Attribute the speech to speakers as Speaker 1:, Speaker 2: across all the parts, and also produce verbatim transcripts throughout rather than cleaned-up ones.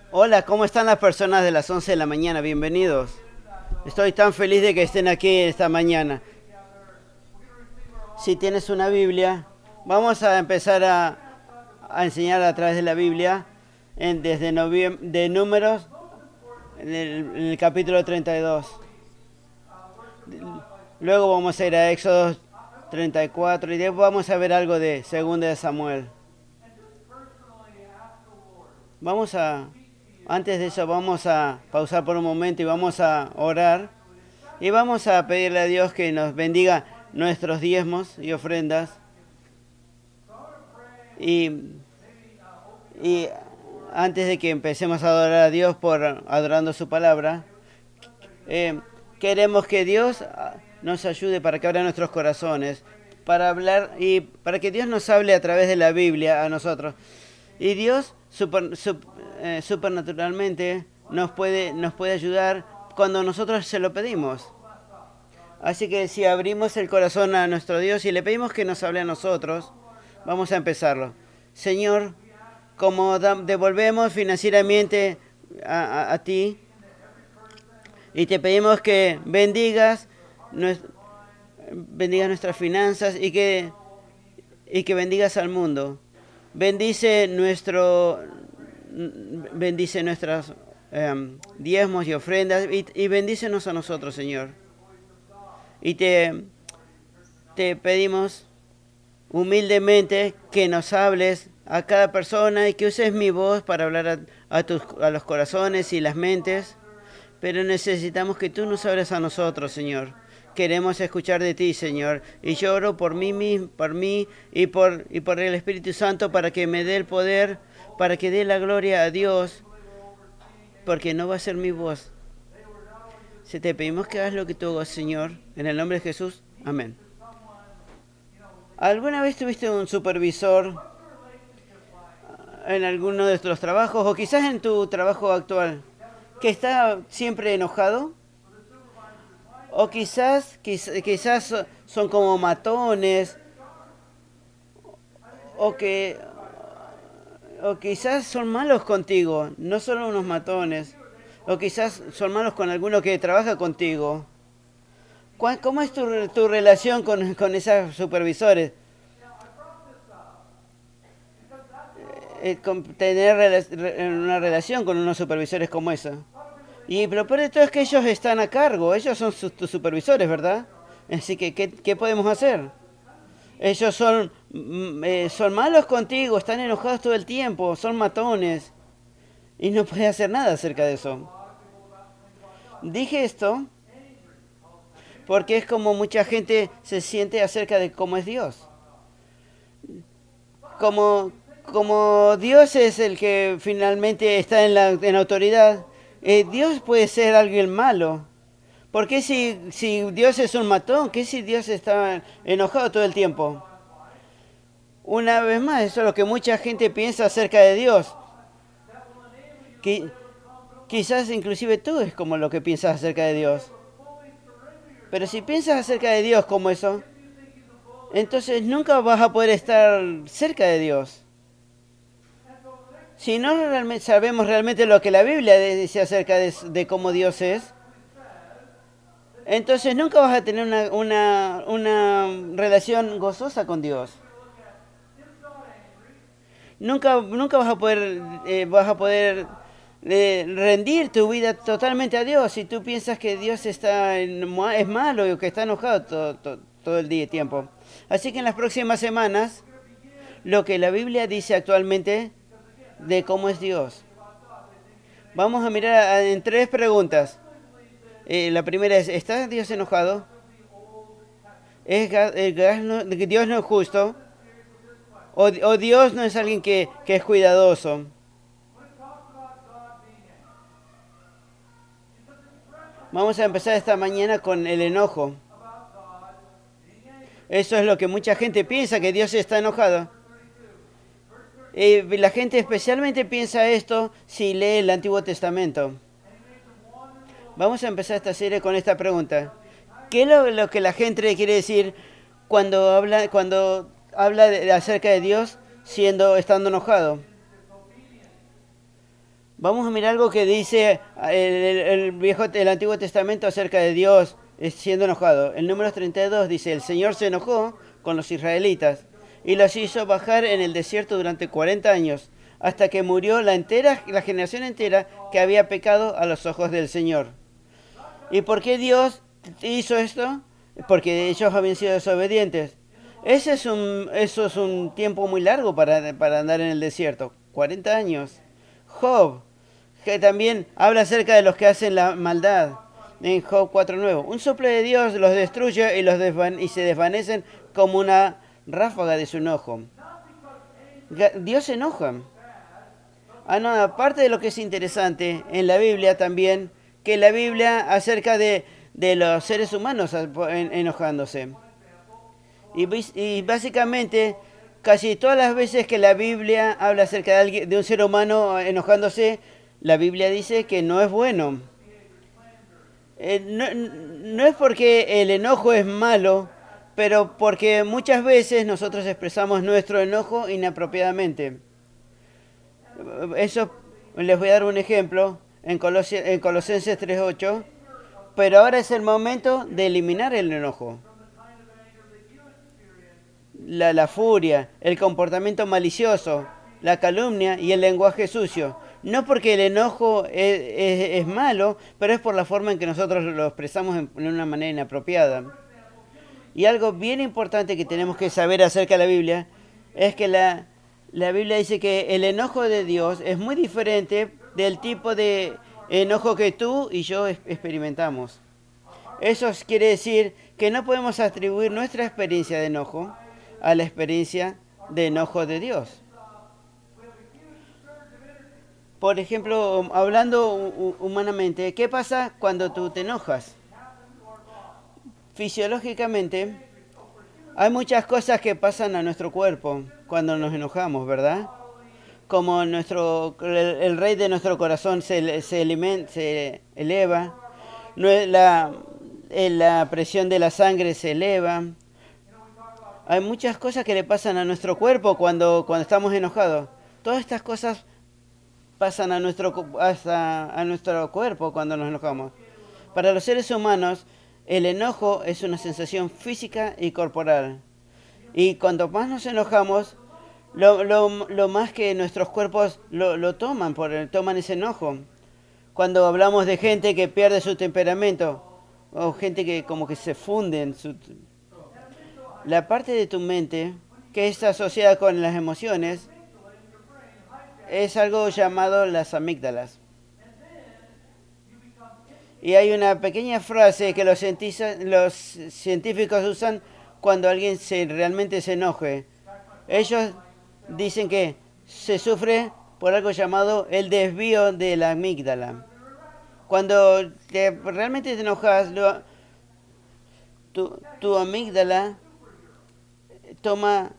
Speaker 1: Hola, ¿cómo están las personas de las once de la mañana? Bienvenidos. Estoy tan feliz de que estén aquí esta mañana. Si tienes una Biblia, vamos a empezar a, a enseñar a través de la Biblia en- desde noviem- de Números en el, en el capítulo treinta y dos. Luego vamos a ir a Éxodo treinta y cuatro y después vamos a ver algo de Segunda de Samuel. Vamos a, antes de eso vamos a pausar por un momento y vamos a orar. Y vamos a pedirle a Dios que nos bendiga nuestros diezmos y ofrendas. Y, y antes de que empecemos a adorar a Dios por adorando su palabra, eh, queremos que Dios ah, nos ayude para que abra nuestros corazones, para hablar y para que Dios nos hable a través de la Biblia a nosotros. Y Dios super, sup- eh, supernaturalmente nos puede, nos puede ayudar cuando nosotros se lo pedimos. Así que si abrimos el corazón a nuestro Dios y le pedimos que nos hable a nosotros, vamos a empezarlo. Señor, como da- devolvemos financieramente a, a- a ti y te pedimos que bendigas, nues- bendigas nuestras finanzas y que, y que bendigas al mundo. Bendice nuestro, bendice nuestras em, diezmos y ofrendas y, y bendícenos a nosotros, Señor. Y te, te pedimos humildemente que nos hables a cada persona y que uses mi voz para hablar a, a, tus, a los corazones y las mentes, pero necesitamos que tú nos hables a nosotros, Señor. Queremos escuchar de ti, Señor, y yo oro por mí mismo, por mí y por, y por el Espíritu Santo para que me dé el poder, para que dé la gloria a Dios, porque no va a ser mi voz. Si te pedimos que hagas lo que tú hagas, Señor, en el nombre de Jesús, amén. ¿Alguna vez tuviste un supervisor en alguno de los trabajos o quizás en tu trabajo actual que está siempre enojado? O quizás, quiz- quizás son como matones o que o quizás son malos contigo, no solo unos matones. O quizás son malos con alguno que trabaja contigo. ¿Cuál- ¿Cómo es tu, re- tu relación con, con esos supervisores? Eh, con tener rela- re- una relación con unos supervisores como esa. Y lo peor de todo es que ellos están a cargo, ellos son sus, tus supervisores, ¿verdad? Así que, ¿qué, qué podemos hacer? Ellos son, mm, eh, son malos contigo, están enojados todo el tiempo, son matones. Y no puedes hacer nada acerca de eso. Dije esto porque es como mucha gente se siente acerca de cómo es Dios. Como, como Dios es el que finalmente está en la en autoridad, eh, Dios puede ser alguien malo. ¿Por qué si, si Dios es un matón? ¿Qué si Dios está enojado todo el tiempo? Una vez más, eso es lo que mucha gente piensa acerca de Dios. Qui- quizás inclusive tú es como lo que piensas acerca de Dios. Pero si piensas acerca de Dios como eso, entonces nunca vas a poder estar cerca de Dios. Si no realmente sabemos realmente lo que la Biblia dice acerca de, de cómo Dios es, entonces nunca vas a tener una, una, una relación gozosa con Dios. Nunca, nunca vas a poder, eh, vas a poder eh, rendir tu vida totalmente a Dios si tú piensas que Dios está en- es malo o que está enojado todo, todo, todo el día y tiempo. Así que en las próximas semanas, lo que la Biblia dice actualmente de cómo es Dios. Vamos a mirar a- en tres preguntas. Eh, la primera es, ¿está Dios enojado? ¿Es ga- eh, gas no- Dios no es justo? ¿O, o Dios no es alguien que, que es cuidadoso? Vamos a empezar esta mañana con el enojo. Eso es lo que mucha gente piensa, que Dios está enojado. Y la gente especialmente piensa esto si lee el Antiguo Testamento. Vamos a empezar esta serie con esta pregunta. ¿Qué es lo, lo que la gente quiere decir cuando habla, cuando habla de, acerca de Dios siendo estando enojado? Vamos a mirar algo que dice el, el- el viejo, el Antiguo Testamento acerca de Dios eh, siendo enojado. El número treinta y dos dice, el Señor se enojó con los israelitas y los hizo bajar en el desierto durante cuarenta años, hasta que murió la entera, la generación entera que había pecado a los ojos del Señor. ¿Y por qué Dios hizo esto? Porque ellos habían sido desobedientes. Ese es un, eso es un tiempo muy largo para, para andar en el desierto. cuarenta años. Job, que también habla acerca de los que hacen la maldad. En Job cuatro nueve. Un soplo de Dios los destruye y, los desvan y se desvanecen como una ráfaga de su enojo. Dios se enoja. Ah, no, aparte de lo que es interesante en la Biblia también, que la Biblia acerca de, de los seres humanos enojándose. Y, y básicamente, casi todas las veces que la Biblia habla acerca de, alguien, de un ser humano enojándose, la Biblia dice que no es bueno. Eh, no, no es porque el enojo es malo, pero porque muchas veces nosotros expresamos nuestro enojo inapropiadamente. Eso les voy a dar un ejemplo en, Colos en Colosenses tres ocho. Pero ahora es el momento de eliminar el enojo, la, la furia, el comportamiento malicioso, la calumnia y el lenguaje sucio. No porque el enojo es, es, es malo, pero es por la forma en que nosotros lo expresamos en, en una manera inapropiada. Y algo bien importante que tenemos que saber acerca de la Biblia es que la, la Biblia dice que el enojo de Dios es muy diferente del tipo de enojo que tú y yo experimentamos. Eso quiere decir que no podemos atribuir nuestra experiencia de enojo a la experiencia de enojo de Dios. Por ejemplo, hablando humanamente, ¿qué pasa cuando tú te enojas? Fisiológicamente, hay muchas cosas que pasan a nuestro cuerpo cuando nos enojamos, ¿verdad? Como nuestro, el, el rey de nuestro corazón se, se, element, se eleva, la, la presión de la sangre se eleva. Hay muchas cosas que le pasan a nuestro cuerpo cuando, cuando estamos enojados. Todas estas cosas pasan a nuestro, hasta a nuestro cuerpo cuando nos enojamos. Para los seres humanos, el enojo es una sensación física y corporal. Y cuanto más nos enojamos, lo, lo, lo más que nuestros cuerpos lo, lo toman, por, toman ese enojo. Cuando hablamos de gente que pierde su temperamento, o gente que como que se funde en su... La parte de tu mente que está asociada con las emociones es algo llamado las amígdalas. Y hay una pequeña frase que los, los científicos usan cuando alguien se, realmente se enoje. Ellos dicen que se sufre por algo llamado el desvío de la amígdala. Cuando te, realmente te enojas, lo, tu, tu amígdala toma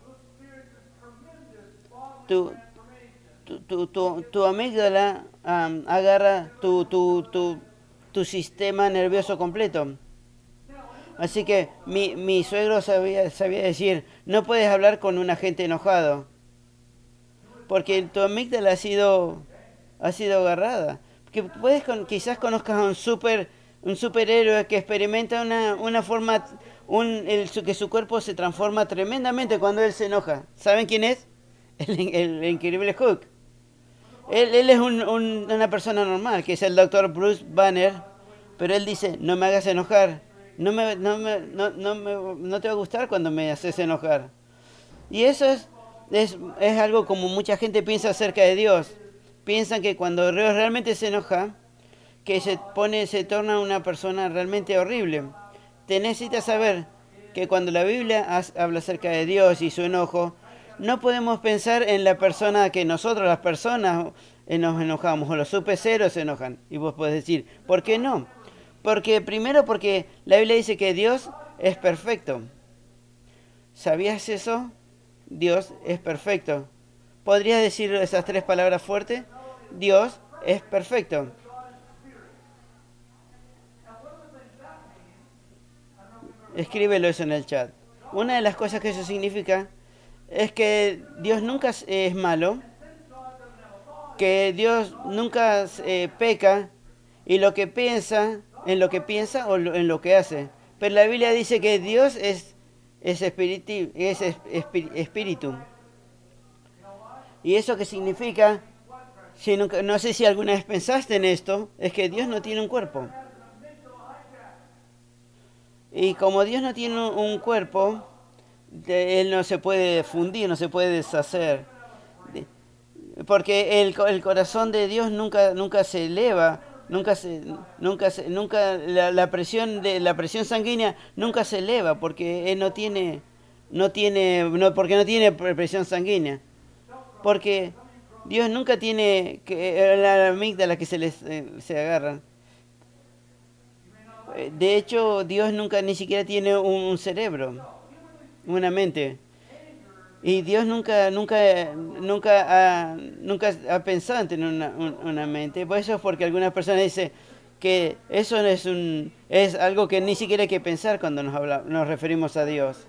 Speaker 1: tu, tu, tu, tu, tu amígdala um, agarra tu, tu, tu, tu sistema nervioso completo. Así que mi, mi suegro sabía, sabía decir, no puedes hablar con un agente enojado, porque tu amígdala ha sido, ha sido agarrada. Que puedes con, quizás conozcas a un super un superhéroe que experimenta una, una forma, un, el, que su cuerpo se transforma tremendamente cuando él se enoja. ¿Saben quién es? El, el, el increíble Hulk. Él, él es un, un, una persona normal, que es el doctor Bruce Banner, pero él dice, no me hagas enojar, no, me, no, me, no, no, me, no te va a gustar cuando me haces enojar. Y eso es, es, es algo como mucha gente piensa acerca de Dios. Piensan que cuando Dios realmente se enoja, que se pone, se torna una persona realmente horrible. Te necesitas saber que cuando la Biblia habla acerca de Dios y su enojo, no podemos pensar en la persona que nosotros, las personas, nos enojamos, o los supeceros se enojan. Y vos podés decir, ¿por qué no? Porque primero porque la Biblia dice que Dios es perfecto. ¿Sabías eso? Dios es perfecto. ¿Podrías decir esas tres palabras fuertes? Dios es perfecto. Escríbelo eso en el chat. Una de las cosas que eso significa es que Dios nunca es malo que Dios nunca eh, peca y lo que piensa, en lo que piensa o lo- en lo que hace. Pero la Biblia dice que Dios es, es, espiriti- es es- espi- espíritu. ¿Y eso qué significa? Si nunca- no sé si alguna vez pensaste en esto, es que Dios no tiene un cuerpo. Y como Dios no tiene un un cuerpo, de- Él no se puede fundir, no se puede deshacer. De- Porque el, co- el corazón de Dios nunca, nunca se eleva, nunca se, nunca se- nunca la, la presión de la presión sanguínea nunca se eleva porque él no tiene, no tiene, no, porque no tiene pre- presión sanguínea. Porque Dios nunca tiene que, la amígdala que se les eh, se agarran. Eh, De hecho, Dios nunca ni siquiera tiene un, un cerebro, una mente. Y Dios nunca, nunca, nunca ha, nunca ha pensado en tener una, un- una mente. Por eso es porque algunas personas dicen que eso no es un, es algo que ni siquiera hay que pensar cuando nos habla, nos referimos a Dios.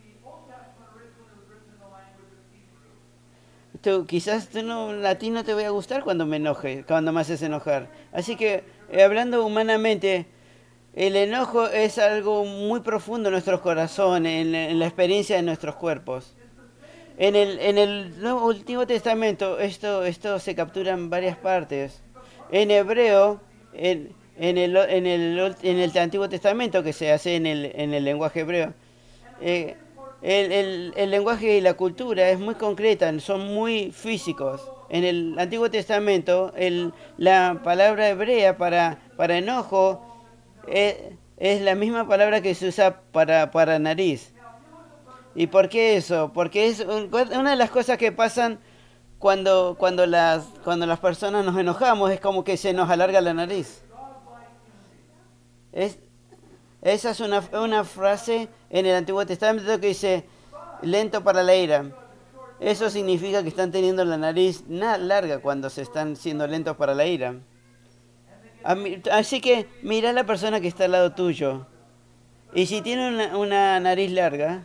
Speaker 1: Tú, quizás tú no, a ti no te voy a gustar cuando me enoje, cuando me haces enojar. Así que, eh, hablando humanamente, el enojo es algo muy profundo en nuestros corazones, en la, en la experiencia de nuestros cuerpos. En el, en el Nuevo Antiguo Testamento esto, esto se captura en varias partes. En hebreo, en, en, el, en, el, en el Antiguo Testamento, que se hace en el, en el lenguaje hebreo, eh, el, el, el lenguaje y la cultura es muy concreta, son muy físicos. En el Antiguo Testamento, el, la palabra hebrea para, para enojo eh, es la misma palabra que se usa para, para nariz. ¿Y por qué eso? Porque es un- una de las cosas que pasan cuando, cuando, las, cuando las personas nos enojamos, es como que se nos alarga la nariz. Es, esa es una, una frase en el Antiguo Testamento que dice, lento para la ira. Eso significa que están teniendo la nariz na- larga cuando se están siendo lentos para la ira. A mí- Así que mira a la persona que está al lado tuyo. Y si tiene una, una nariz larga,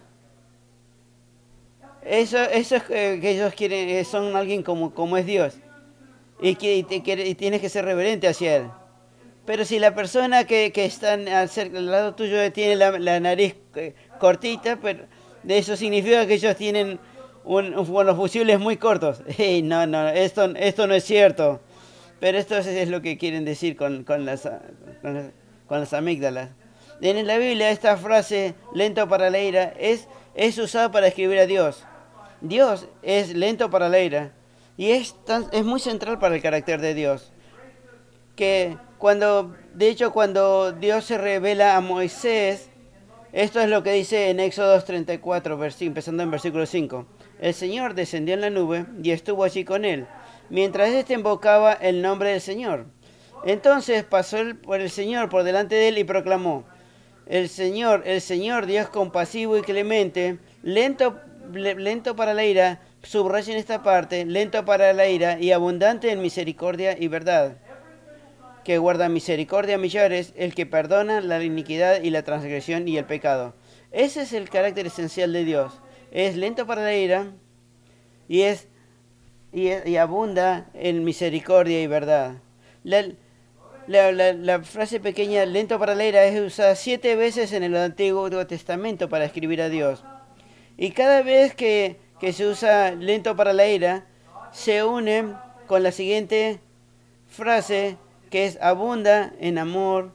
Speaker 1: eso, eso es que, que ellos quieren, eh, son alguien como, como es Dios. Y, que, y, te quiere- y tienes que ser reverente hacia él. Pero si la persona que, que está al, cer- al lado tuyo tiene la, la nariz eh, cortita, pero de eso significa que ellos tienen un, un- unos fusibles muy cortos. Ey, no, no, esto, esto no es cierto. Pero esto es, es lo que quieren decir con, con las, ah, con, las, con las amígdalas. En la Biblia esta frase, lento para la ira, es, es usada para escribir a Dios. Dios es lento para la ira. Y es, tan, es muy central para el carácter de Dios. Que cuando, de hecho, cuando Dios se revela a Moisés, esto es lo que dice en Éxodo treinta y cuatro, empezando en versículo cinco. El Señor descendió en la nube y estuvo allí con él, mientras éste invocaba el nombre del Señor. Entonces pasó él por el Señor por delante de él y proclamó, el Señor, el Señor, Dios compasivo y clemente, lento, le- lento para la ira, subrayen esta parte, lento para la ira y abundante en misericordia y verdad, que guarda misericordia a millares, el que perdona la iniquidad y la transgresión y el pecado. Ese es el carácter esencial de Dios. Es lento para la ira y es y, y abunda en misericordia y verdad. La, la, la, la frase pequeña lento para la ira es usada siete veces en el Antiguo Testamento para escribir a Dios. Y cada vez que, que se usa lento para la ira, se une con la siguiente frase que es abunda en amor,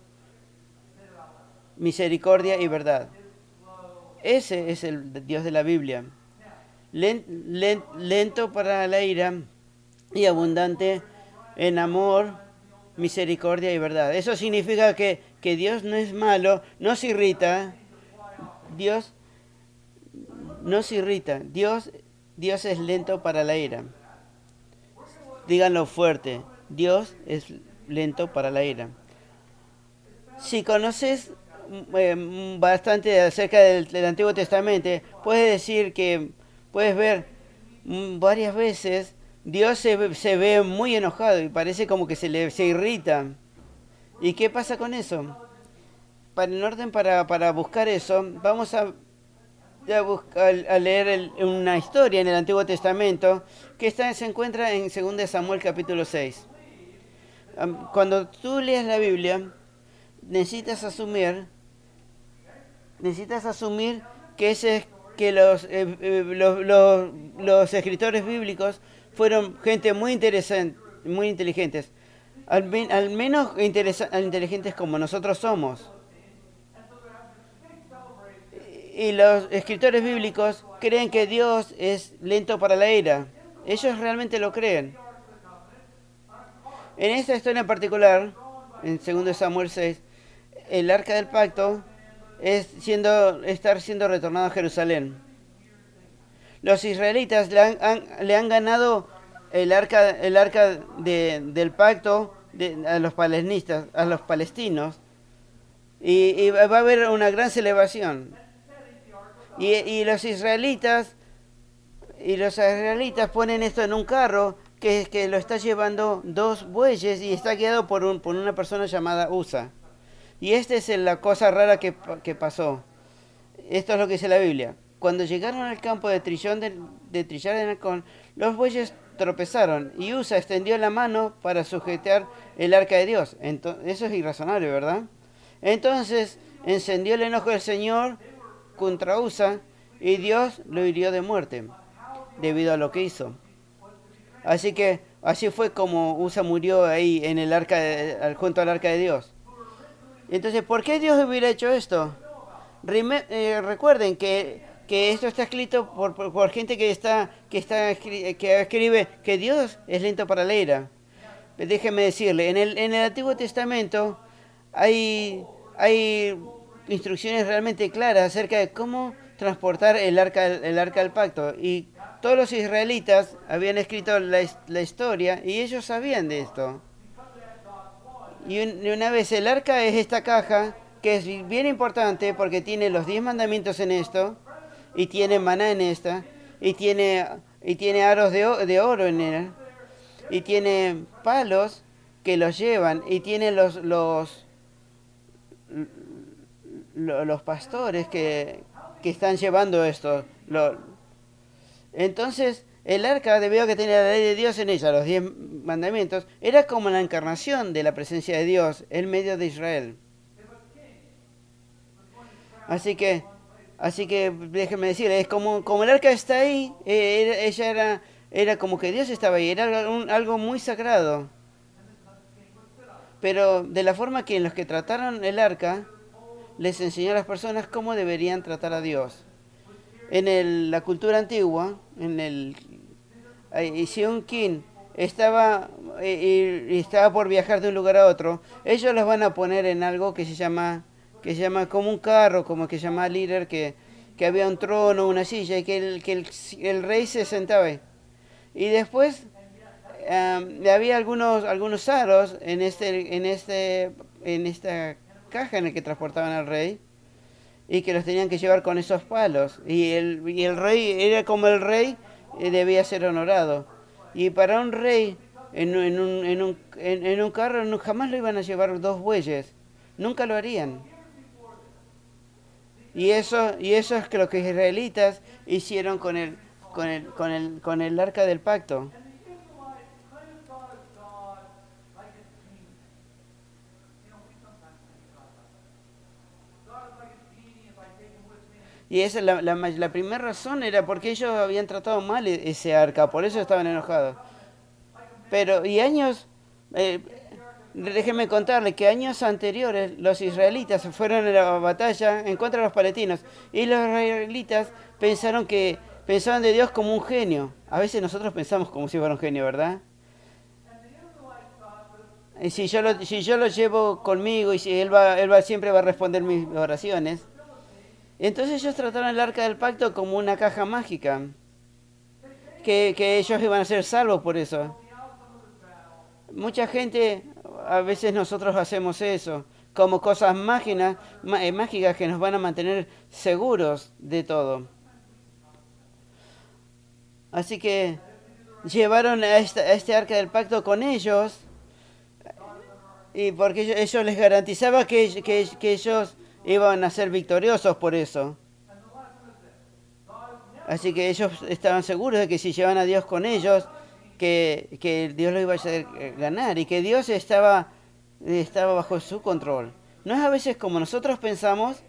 Speaker 1: misericordia y verdad. Ese es el Dios de la Biblia. Len- len- lento para la ira y abundante en amor, misericordia y verdad. Eso significa que, que Dios no es malo, no se irrita. Dios no se irrita. Dios, Dios es lento para la ira. Díganlo fuerte. Dios es lento para la ira. Si conoces mm, eh, bastante acerca del, del Antiguo Testamento, puedes decir que puedes ver mm, varias veces Dios se, ve- se ve muy enojado y parece como que se le se irrita. ¿Y qué pasa con eso? Para, en orden para, para buscar eso, vamos a, a, buscar, a leer el, una historia en el Antiguo Testamento que está, se encuentra en segundo de Samuel capítulo seis. Cuando tú leas la Biblia, necesitas asumir, necesitas asumir que ese que los, eh, eh, los, los, los escritores bíblicos fueron gente muy interesante, muy inteligentes, al, al menos inteligentes como nosotros somos. Y los escritores bíblicos creen que Dios es lento para la ira. Ellos realmente lo creen. En esta historia en particular, en segundo Samuel seis, el arca del pacto es siendo, estar siendo retornado a Jerusalén. Los israelitas le han, han, le han ganado el arca, el arca de, del pacto de, a los palestinistas, a los palestinos, y, y va a haber una gran celebración. Y, y los israelitas y los israelitas ponen esto en un carro que, que lo está llevando dos bueyes y está guiado por, un, por una persona llamada Usa. Y esta es la cosa rara que, que pasó. Esto es lo que dice la Biblia. Cuando llegaron al campo de, trillón de, de trillar de Nacón, los bueyes tropezaron y Usa extendió la mano para sujetar el arca de Dios. Entonces, eso es irrazonable, ¿verdad? Entonces encendió el enojo del Señor contra Usa y Dios lo hirió de muerte debido a lo que hizo. Así que así fue como Usa murió ahí en el arca de, junto al arca de Dios. Entonces, ¿por qué Dios hubiera hecho esto? Reme, eh, recuerden que, que esto está escrito por, por, por gente que está que está que escribe que Dios es lento para la ira. Déjeme decirle, en el en el Antiguo Testamento hay hay instrucciones realmente claras acerca de cómo transportar el arca el arca del pacto, y todos los israelitas habían escrito la, la historia y ellos sabían de esto. Y, un, y una vez el arca es esta caja que es bien importante porque tiene los diez mandamientos en esto, y tiene maná en esta, y tiene y tiene aros de, de oro en él, y tiene palos que los llevan, y tiene los los los pastores que, que están llevando esto. Lo, entonces, el arca, debido a que tenía la ley de Dios en ella, los diez mandamientos, era como la encarnación de la presencia de Dios en medio de Israel. Así que, así que déjeme decirle, es como, como el arca está ahí, eh, ella era, era como que Dios estaba ahí, era un, algo muy sagrado. Pero de la forma que en los que trataron el arca, les enseñó a las personas cómo deberían tratar a Dios. En el, la cultura antigua, en el si un king estaba y, y estaba por viajar de un lugar a otro, ellos los van a poner en algo que se llama que se llama como un carro, como que se llama líder, que, que había un trono, una silla, y que el, que el, el rey se sentaba ahí. Y después um, había algunos algunos aros en este en este en esta caja en la que transportaban al rey, y que los tenían que llevar con esos palos, y el, y el rey era como el rey, eh, debía ser honorado. Y para un rey en, en, un, en, un, en, en un carro no, jamás lo iban a llevar dos bueyes, nunca lo harían. Y eso y eso es lo que los israelitas hicieron con el con el con el con el arca del pacto. Y esa la, la, la primera razón era porque ellos habían tratado mal ese arca, por eso estaban enojados. Pero, y años, eh, déjenme contarle que años anteriores los israelitas fueron a la batalla en contra de los palestinos, y los israelitas pensaron que pensaban de Dios como un genio. A veces nosotros pensamos como si fuera un genio, ¿verdad? Y si yo lo, si yo lo llevo conmigo y si él va, él va siempre va a responder mis oraciones. Entonces ellos trataron el arca del pacto como una caja mágica, que, que ellos iban a ser salvos por eso. Mucha gente, a veces nosotros hacemos eso, como cosas máginas, mágicas que nos van a mantener seguros de todo. Así que llevaron a, esta, a este arca del pacto con ellos, y porque ellos, ellos les garantizaba que, que, que ellos iban a ser victoriosos por eso. Así que ellos estaban seguros de que si llevaban a Dios con ellos, que, que Dios lo iba a hacer ganar y que Dios estaba, estaba bajo su control. No es a veces como nosotros pensamos,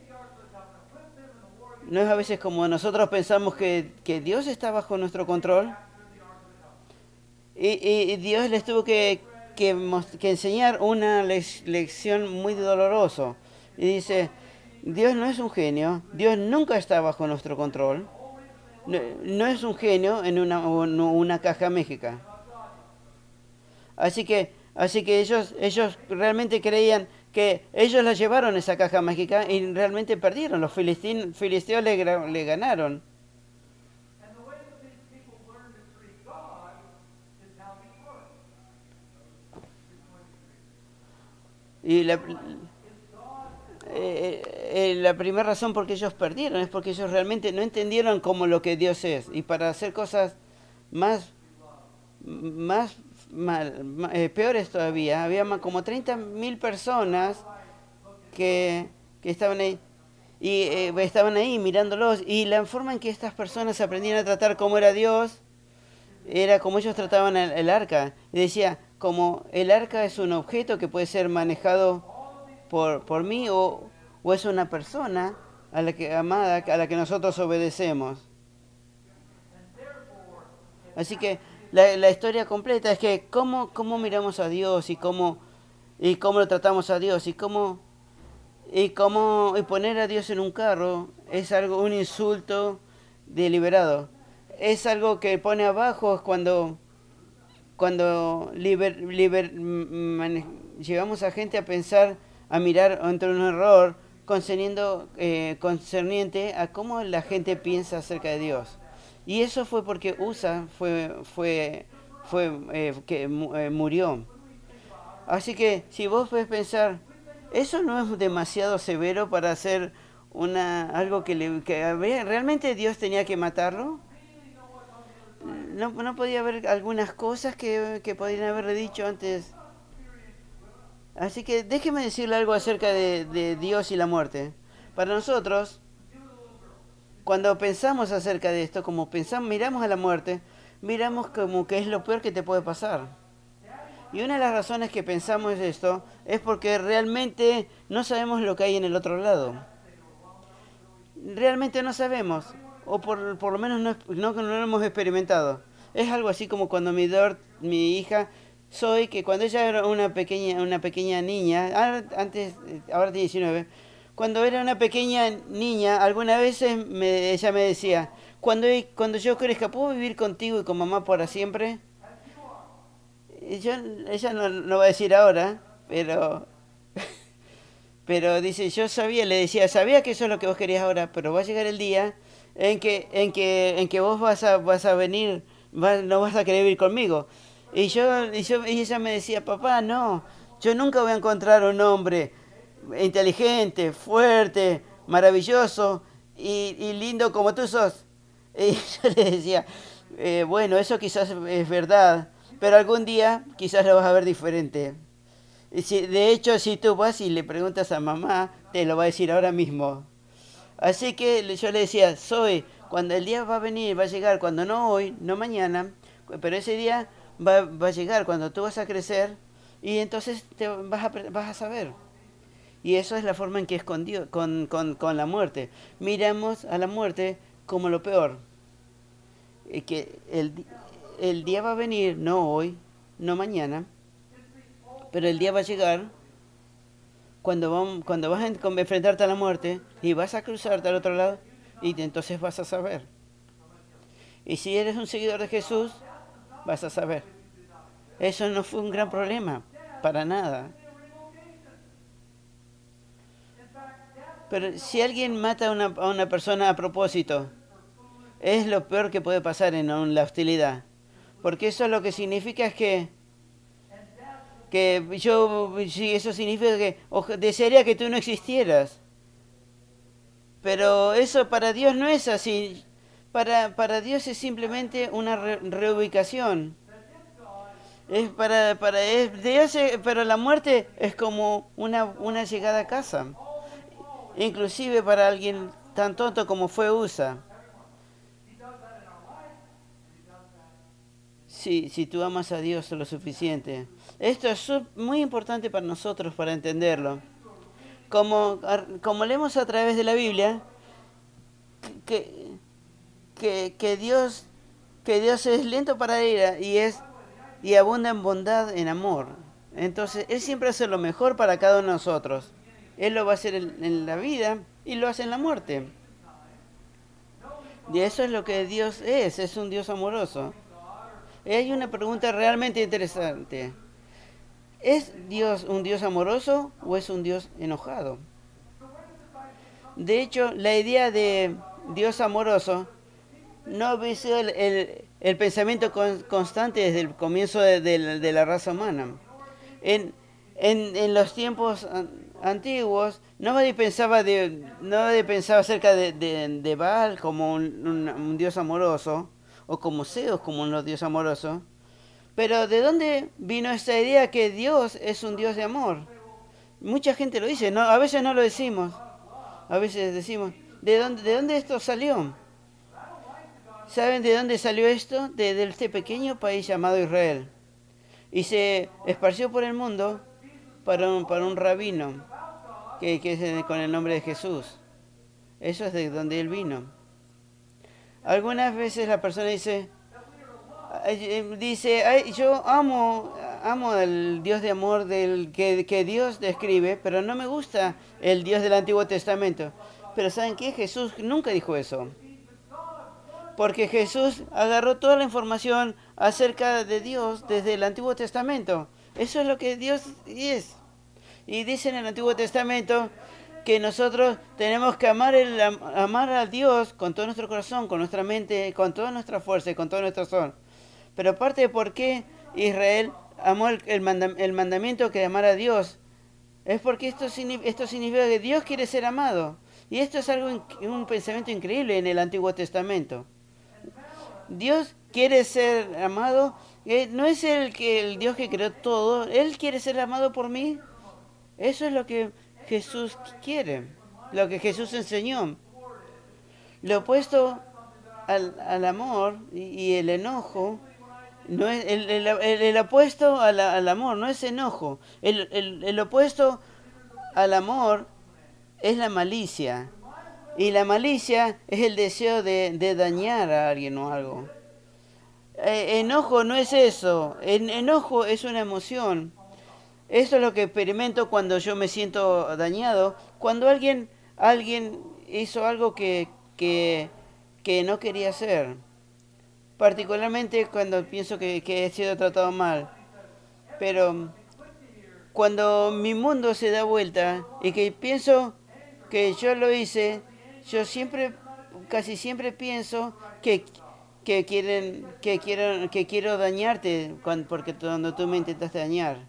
Speaker 1: no es a veces como nosotros pensamos que, que Dios está bajo nuestro control y, y- y Dios les tuvo que, que, mos- que enseñar una lec- lección muy dolorosa. Y dice, Dios no es un genio, Dios nunca está bajo nuestro control. No, no es un genio en una, una una caja mágica. Así que, así que ellos, ellos realmente creían que ellos la llevaron esa caja mágica y realmente perdieron. Los filistín- filisteos le, gra- le ganaron. Y la, eh, eh, la primera razón por qué ellos perdieron es porque ellos realmente no entendieron como lo que Dios es. Y para hacer cosas más, más mal, ma- eh, peores todavía, había ma- como treinta mil personas que, que estaban ahí. Y eh, estaban ahí mirándolos. Y la forma en que estas personas aprendían a tratar cómo era Dios era como ellos trataban el, el arca. Y decía, como el arca es un objeto que puede ser manejado por, por mí o, o es una persona a la que amada a la que nosotros obedecemos. Así que la, la historia completa es que cómo, cómo miramos a Dios y cómo, y cómo lo tratamos a Dios y cómo Y como y poner a Dios en un carro es algo, un insulto deliberado. Es algo que pone abajo cuando, cuando liber, liber- mane- llevamos a gente a pensar, a mirar entre un error concerniendo, eh, concerniente a cómo la gente piensa acerca de Dios. Y eso fue porque Usa fue, fue, fue eh, que mu- eh, murió. Así que si vos puedes pensar, eso no es demasiado severo para hacer una algo que, le, que había- realmente Dios tenía que matarlo. No, no podía haber algunas cosas que, que podrían haberle dicho antes. Así que déjeme decirle algo acerca de, de Dios y la muerte. Para nosotros, cuando pensamos acerca de esto, como pensamos, miramos a la muerte, miramos como que es lo peor que te puede pasar. Y una de las razones que pensamos esto es porque realmente no sabemos lo que hay en el otro lado. Realmente no sabemos, o por, por lo menos no, no, no lo hemos experimentado. Es algo así como cuando mi, Dor, mi hija Zoe, que cuando ella era una pequeña, una pequeña niña, ahora- antes, ahora tiene diecinueve, cuando era una pequeña niña, algunas veces me, ella me decía, cuando, cuando yo crezca, ¿puedo vivir contigo y con mamá para siempre? Y yo, ella no, no va a decir ahora, pero, pero dice, yo sabía, le decía, sabía que eso es lo que vos querías ahora, pero va a llegar el día en que, en que, en que vos vas a, vas a venir, vas- no vas a querer vivir conmigo. Y yo, y yo, y ella me decía, papá, no, yo nunca voy a encontrar un hombre inteligente, fuerte, maravilloso y, y lindo como tú sos. Y yo le decía, "Eh, bueno, eso quizás es verdad, pero algún día quizás lo vas a ver diferente. Y si, de hecho, si tú vas y le preguntas a mamá, te lo va a decir ahora mismo. Así que le- yo le decía, Zoe, cuando el día va a venir, va a llegar, cuando no hoy, no mañana, pero ese día va, va a llegar cuando tú vas a crecer y entonces te vas a, pre- vas a saber. Y eso es la forma en que es con, Dios, con, con, con la muerte. Miramos a la muerte como lo peor. Y que el, di- el día va a venir, no hoy, no mañana, pero el día va a llegar cuando, vam- cuando vas a en- con- enfrentarte a la muerte y vas a cruzarte al otro lado y te- entonces vas a saber. Y si eres un seguidor de Jesús, vas a saber. Eso no fue un gran problema, para nada. Pero si alguien mata a una, a una persona a propósito, es lo peor que puede pasar en un- la hostilidad. Porque eso lo que significa es que, que yo, sí, eso significa que oja- desearía que tú no existieras. Pero eso para Dios no es así. Para, para Dios es simplemente una re- reubicación. Es para, para es, Dios es- pero la muerte es como una, una llegada a casa. Inclusive para alguien tan tonto como fue Usa. si, si tú amas a Dios lo suficiente. Esto es su- muy importante para nosotros para entenderlo. Como, ar- como leemos a través de la Biblia, que, que, que Dios, que Dios es lento para la ira y, es, y abunda en bondad, en amor. Entonces, Él siempre hace lo mejor para cada uno de nosotros. Él lo va a hacer en, en la vida y lo hace en la muerte. Y eso es lo que Dios es, es un Dios amoroso. Y hay una pregunta realmente interesante. ¿Es Dios un Dios amoroso o es un Dios enojado? De hecho, la idea de Dios amoroso no ha sido el, el, el pensamiento con, constante desde el comienzo de, de, de la raza humana. En, en, en los tiempos an, antiguos, nadie pensaba, de, nadie pensaba acerca de, de, de Baal como un, un, un dios amoroso, o como Zeus como un dios amoroso. Pero ¿de dónde vino esta idea que Dios es un Dios de amor? Mucha gente lo dice, no, a veces no lo decimos. A veces decimos, ¿de dónde, de dónde esto salió? ¿Saben de dónde salió esto? De, de este pequeño país llamado Israel. Y se esparció por el mundo para un, para un rabino, que, que es con el nombre de Jesús. Eso es de donde él vino. Algunas veces la persona dice, dice, ay, yo amo, amo al Dios de amor del que, que Dios describe, pero no me gusta el Dios del Antiguo Testamento. Pero ¿saben qué? Jesús nunca dijo eso. Porque Jesús agarró toda la información acerca de Dios desde el Antiguo Testamento. Eso es lo que Dios es. Y dice en el Antiguo Testamento que nosotros tenemos que amar, el, amar a Dios con todo nuestro corazón, con nuestra mente, con toda nuestra fuerza y con todo nuestro ser. Pero aparte de por qué Israel amó el, el, manda, el mandamiento que amar a Dios, es porque esto, esto significa que Dios quiere ser amado. Y esto es algo, un pensamiento increíble en el Antiguo Testamento. Dios quiere ser amado. Eh, no es el, que, el Dios que creó todo. Él quiere ser amado por mí. Eso es lo que Jesús quiere. Lo que Jesús enseñó. Lo opuesto al, al amor y, y el enojo. No es, el, el, el, el opuesto al, al amor no es enojo. El, el, el opuesto al amor es la malicia. Y la malicia es el deseo de, de dañar a alguien o algo. Eh, enojo no es eso. En, enojo es una emoción. Eso es lo que experimento cuando yo me siento dañado. Cuando alguien, alguien hizo algo que, que, que no quería hacer. Particularmente cuando pienso que, que he sido tratado mal. Pero cuando mi mundo se da vuelta y que pienso que yo lo hice, yo siempre, casi siempre pienso que, que quieren, que quiero, que quiero dañarte cuando, porque cuando tú me intentaste dañar.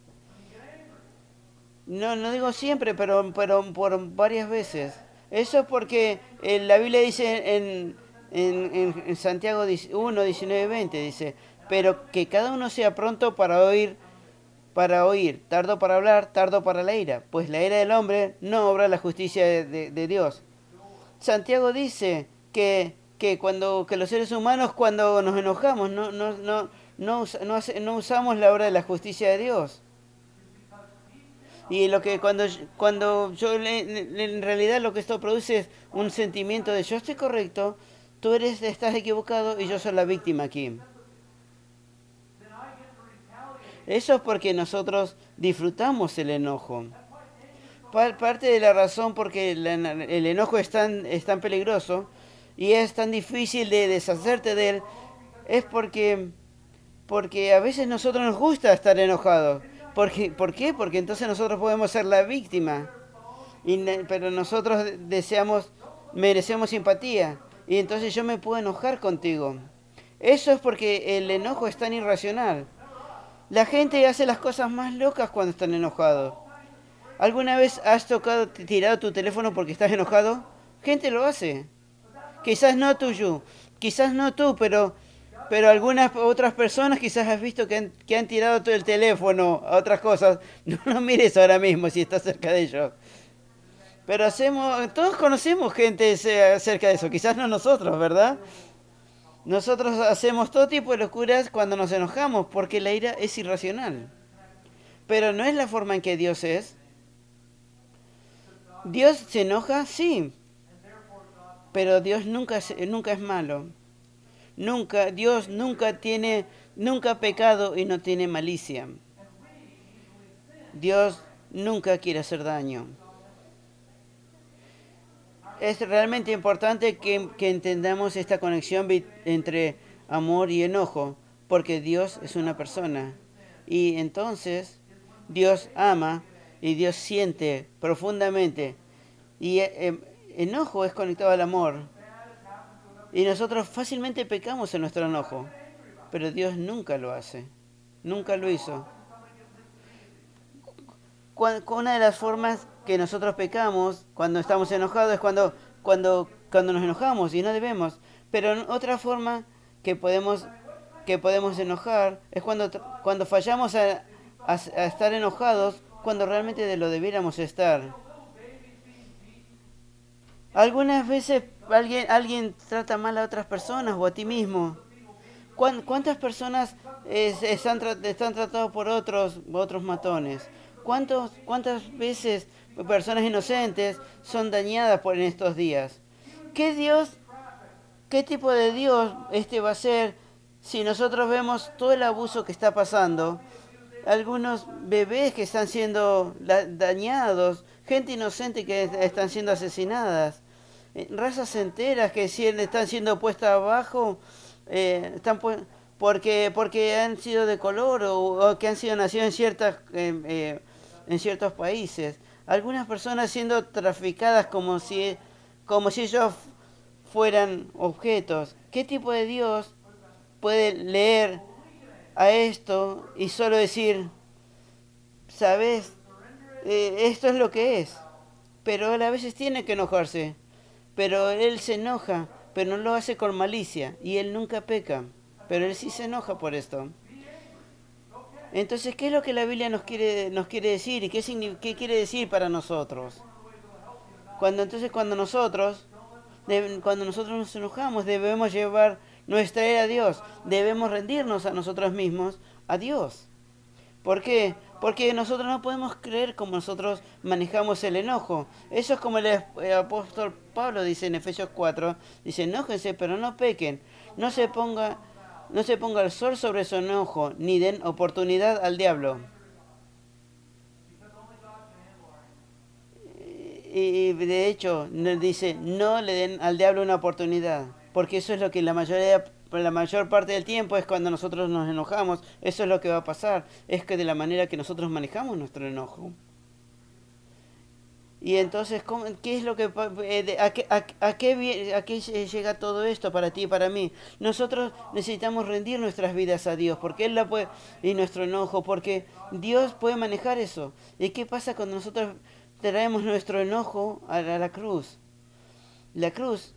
Speaker 1: No, no digo siempre, pero, pero por varias veces. Eso es porque eh, la Biblia dice en, en, en, en Santiago uno, diecinueve, veinte, dice, pero que cada uno sea pronto para oír, para oír, tardo para hablar, tardo para la ira, pues la ira del hombre no obra la justicia de, de, de Dios. Santiago dice que, que cuando que los seres humanos cuando nos enojamos no, no, no, no, no, no usamos la obra de la justicia de Dios. Y lo que cuando, cuando yo en realidad lo que esto produce es un sentimiento de yo estoy correcto, tú eres, estás equivocado y yo soy la víctima aquí. Eso es porque nosotros disfrutamos el enojo. Parte de la razón porque el enojo es tan, es tan peligroso y es tan difícil de deshacerte de él es porque, porque a veces nosotros nos gusta estar enojados. Porque, ¿Por qué? Porque entonces nosotros podemos ser la víctima. Y, pero nosotros deseamos, merecemos simpatía. Y entonces yo me puedo enojar contigo. Eso es porque el enojo es tan irracional. La gente hace las cosas más locas cuando están enojados. ¿Alguna vez has tocado, tirado tu teléfono porque estás enojado? Gente lo hace. Quizás no tú, yo. Quizás no tú, pero... Pero algunas otras personas quizás has visto que han, que han tirado todo el teléfono a otras cosas. No lo mires ahora mismo si estás cerca de ellos. Pero hacemos, todos conocemos gente cerca de eso, quizás no nosotros, ¿verdad? Nosotros hacemos todo tipo de locuras cuando nos enojamos, porque la ira es irracional. Pero no es la forma en que Dios es. Dios se enoja, sí, pero Dios nunca, nunca es malo. Nunca, Dios nunca tiene, nunca ha pecado y no tiene malicia. Dios nunca quiere hacer daño. Es realmente importante que, que entendamos esta conexión entre amor y enojo, porque Dios es una persona. Y entonces Dios ama y Dios siente profundamente. Y eh, enojo es conectado al amor. Y nosotros fácilmente pecamos en nuestro enojo, pero Dios nunca lo hace. Nunca lo hizo. Una de las formas que nosotros pecamos cuando estamos enojados es cuando, cuando, cuando nos enojamos y no debemos. Pero otra forma que podemos, que podemos enojar es cuando, cuando fallamos a, a, a estar enojados cuando realmente de lo debiéramos estar. Algunas veces alguien, alguien trata mal a otras personas o a ti mismo. ¿Cuántas personas eh, están, están tratadas por otros, otros matones? ¿Cuántos, ¿Cuántas veces personas inocentes son dañadas por en estos días? ¿Qué Dios, qué tipo de Dios este va a ser si nosotros vemos todo el abuso que está pasando? Algunos bebés que están siendo dañados, gente inocente que están siendo asesinadas, razas enteras que están siendo puestas abajo. Eh, están pu- porque porque han sido de color o, o que han sido nacidos en ciertas eh, eh, en ciertos países. Algunas personas siendo traficadas como si como si ellos fueran objetos. ¿Qué tipo de Dios puede leer a esto y solo decir, sabes, eh, esto es lo que es? Pero él a veces tiene que enojarse. Pero él se enoja, pero no lo hace con malicia. Y él nunca peca. Pero él sí se enoja por esto. Entonces, ¿qué es lo que la Biblia nos quiere, nos quiere decir? ¿Y qué, qué quiere decir para nosotros? Cuando entonces cuando nosotros, cuando nosotros nos enojamos, debemos llevar nuestra ira a Dios. Debemos rendirnos a nosotros mismos, a Dios. ¿Por qué? Porque nosotros no podemos creer como nosotros manejamos el enojo. Eso es como el apóstol Pablo dice en Efesios cuatro. Dice, enójense, pero no pequen. No se ponga, no se ponga el sol sobre su enojo, ni den oportunidad al diablo. Y de hecho, dice, no le den al diablo una oportunidad. Porque eso es lo que la mayoría la mayor parte del tiempo es cuando nosotros nos enojamos. Eso es lo que va a pasar. Es que de la manera que nosotros manejamos nuestro enojo. Y entonces, ¿cómo, ¿qué es lo que eh, a, qué, a, a, qué, a qué llega todo esto para ti y para mí? Nosotros necesitamos rendir nuestras vidas a Dios, porque Él la puede, y nuestro enojo, porque Dios puede manejar eso. ¿Y qué pasa cuando nosotros traemos nuestro enojo a la, a la cruz? La cruz,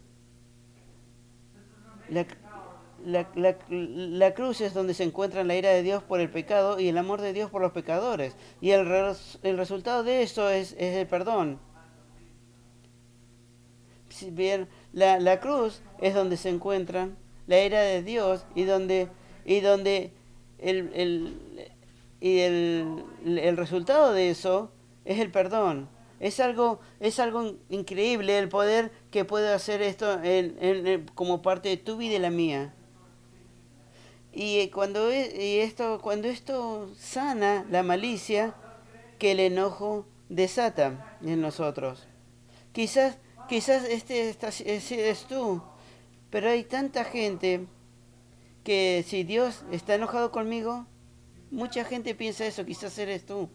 Speaker 1: la, La, la, la cruz es donde se encuentra la ira de Dios por el pecado y el amor de Dios por los pecadores. Y el, res, el resultado de eso es, es el perdón. Si bien, la, la cruz es donde se encuentra la ira de Dios y donde, y donde el, el, y el, el resultado de eso es el perdón. Es algo, es algo increíble el poder que puede hacer esto en, en, en, como parte de tu vida y la mía. Y cuando, y esto, cuando esto sana la malicia que el enojo desata en nosotros. Quizás, quizás este estás, es tú, pero hay tanta gente que si Dios está enojado conmigo, mucha gente piensa eso, quizás eres tú.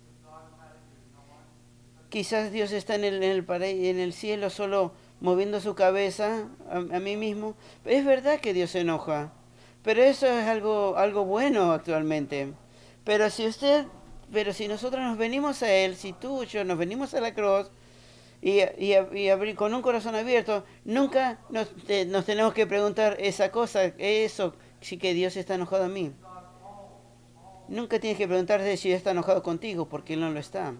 Speaker 1: Quizás Dios está en el, en el, en el cielo solo moviendo su cabeza a, a mí mismo. Es verdad que Dios se enoja. Pero eso es algo, algo bueno actualmente. Pero si usted, pero si nosotros nos venimos a Él, si tú y yo nos venimos a la cruz y, y, y abrir con un corazón abierto, nunca nos, te, nos tenemos que preguntar esa cosa, eso, si que Dios está enojado a mí. Nunca tienes que preguntarte si está enojado contigo, porque Él no lo está.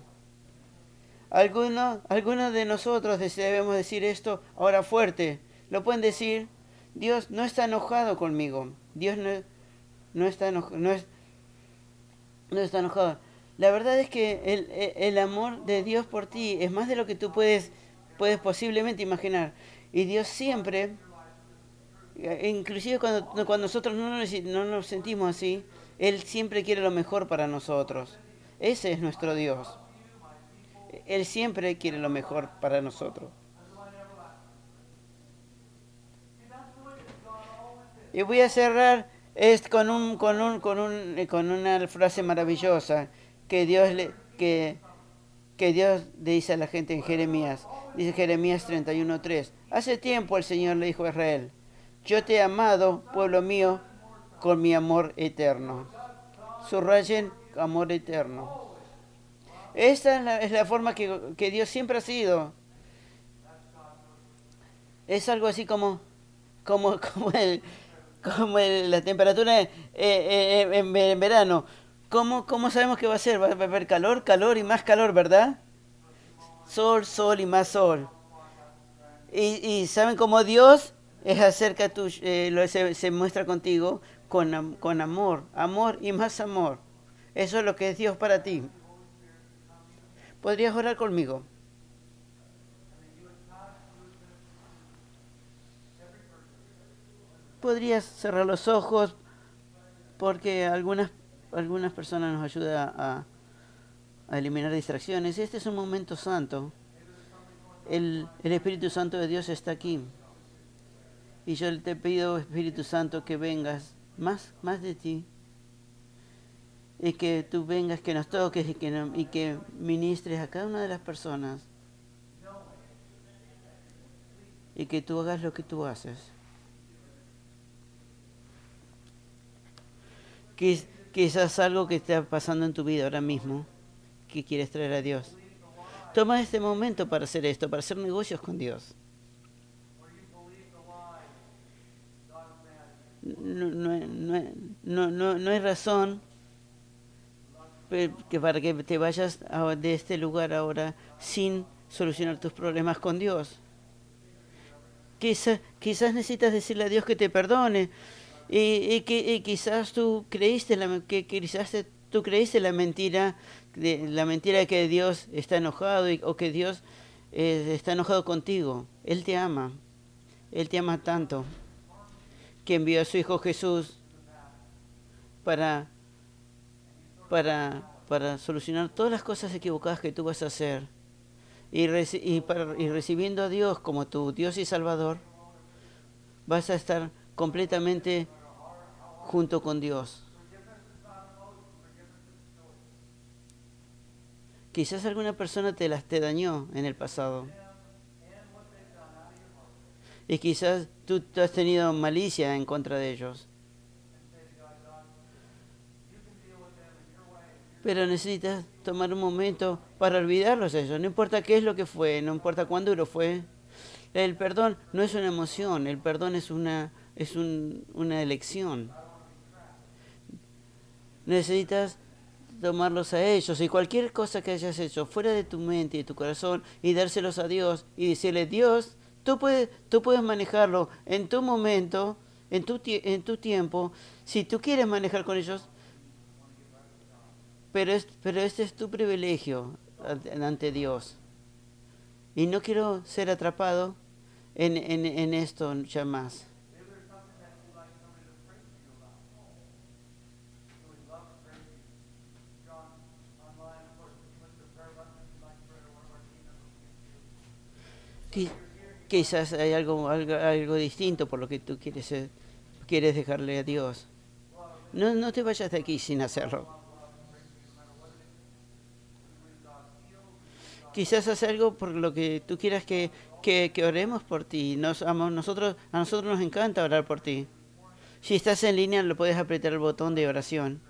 Speaker 1: Algunos, algunos de nosotros debemos decir esto ahora fuerte. ¿Lo pueden decir? Dios no está enojado conmigo. Dios no, no, está, eno, no, es, no está enojado. La verdad es que el, el amor de Dios por ti es más de lo que tú puedes, puedes posiblemente imaginar. Y Dios siempre, inclusive cuando, cuando nosotros no nos, no nos sentimos así, Él siempre quiere lo mejor para nosotros. Ese es nuestro Dios. Él siempre quiere lo mejor para nosotros. Y voy a cerrar es con un con un con un con una frase maravillosa que Dios le que que Dios le dice a la gente en Jeremías. Dice Jeremías treinta y uno tres. Hace tiempo el Señor le dijo a Israel: Yo te he amado, pueblo mío, con mi amor eterno. Subrayen amor eterno. Esta es la, es la forma que, que Dios siempre ha sido. Es algo así como como como el como el, la temperatura eh, eh, en, en verano. ¿Cómo, ¿Cómo sabemos que va a ser? Va a haber calor, calor y más calor, ¿verdad? Sol, sol y más sol. Y, y saben cómo Dios es acerca tu, eh, lo, se, se muestra contigo con, con amor, amor y más amor. Eso es lo que es Dios para ti. ¿Podrías orar conmigo? Podrías cerrar los ojos porque algunas, algunas personas nos ayudan a, a eliminar distracciones. Este es un momento santo. El, el Espíritu Santo de Dios está aquí. Y yo te pido, Espíritu Santo, que vengas más, más de ti. Y que tú vengas, que nos toques y que, no, y que ministres a cada una de las personas. Y que tú hagas lo que tú haces. Quiz, quizás algo que está pasando en tu vida ahora mismo, que quieres traer a Dios. Toma este momento para hacer esto, para hacer negocios con Dios. No, no, no, no, no, no hay razón que para que te vayas de este lugar ahora sin solucionar tus problemas con Dios. Quizás, quizás necesitas decirle a Dios que te perdone y, y que y quizás tú creíste la que quizás te, tú creíste la mentira de la mentira de que Dios está enojado y, o que Dios eh, está enojado contigo. Él te ama, él te ama tanto que envió a su hijo Jesús para para para solucionar todas las cosas equivocadas que tú vas a hacer. Y, reci y, para, y recibiendo a Dios como tu Dios y Salvador, vas a estar completamente junto con Dios. Quizás alguna persona te las te dañó en el pasado. Y quizás tú, tú has tenido malicia en contra de ellos. Pero necesitas tomar un momento para olvidarlos de ellos. No importa qué es lo que fue, no importa cuándo lo fue. El perdón no es una emoción, el perdón es una, es un, una elección. Necesitas tomarlos a ellos y cualquier cosa que hayas hecho fuera de tu mente y tu corazón y dárselos a Dios y decirle: Dios, tú puedes, tú puedes manejarlo en tu momento, en tu, en tu tiempo, si tú quieres manejar con ellos, pero, es, pero este es tu privilegio ante Dios. Y no quiero ser atrapado en, en, en esto ya más. Quizás hay algo, algo, algo distinto por lo que tú quieres, quieres dejarle a Dios. No, no te vayas de aquí sin hacerlo. Quizás haz algo por lo que tú quieras que, que, que oremos por ti. Nos, a, nosotros, a nosotros nos encanta orar por ti. Si estás en línea, lo puedes apretar el botón de oración.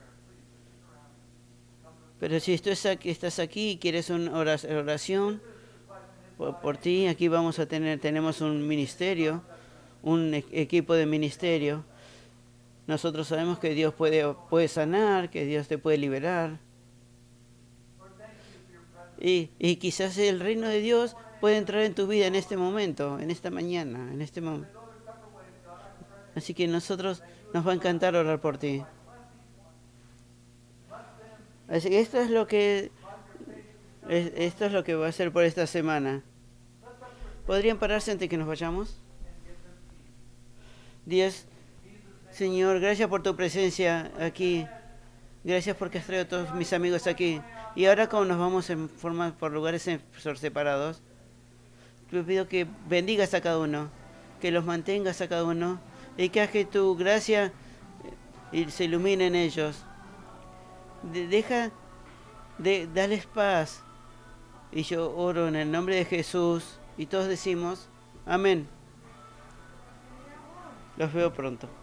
Speaker 1: Pero si tú estás aquí y quieres una oración por, por ti, aquí vamos a tener, tenemos un ministerio, un equipo de ministerio. Nosotros sabemos que Dios puede, puede sanar, que Dios te puede liberar. Y, y quizás el reino de Dios puede entrar en tu vida en este momento, en esta mañana, en este momento. Así que nosotros nos va a encantar orar por ti. Así que esto es lo que es- esto es lo que voy a hacer por esta semana. ¿Podrían pararse antes que nos vayamos? Dios, Señor, gracias por tu presencia aquí. Gracias porque has traído a todos mis amigos aquí. Y ahora como nos vamos en forma por lugares en- por separados, te pido que bendigas a cada uno, que los mantengas a cada uno y que hagas que tu gracia eh, se ilumine en ellos. De- deja de darles paz. Y yo oro en el nombre de Jesús y todos decimos, amén. Los veo pronto.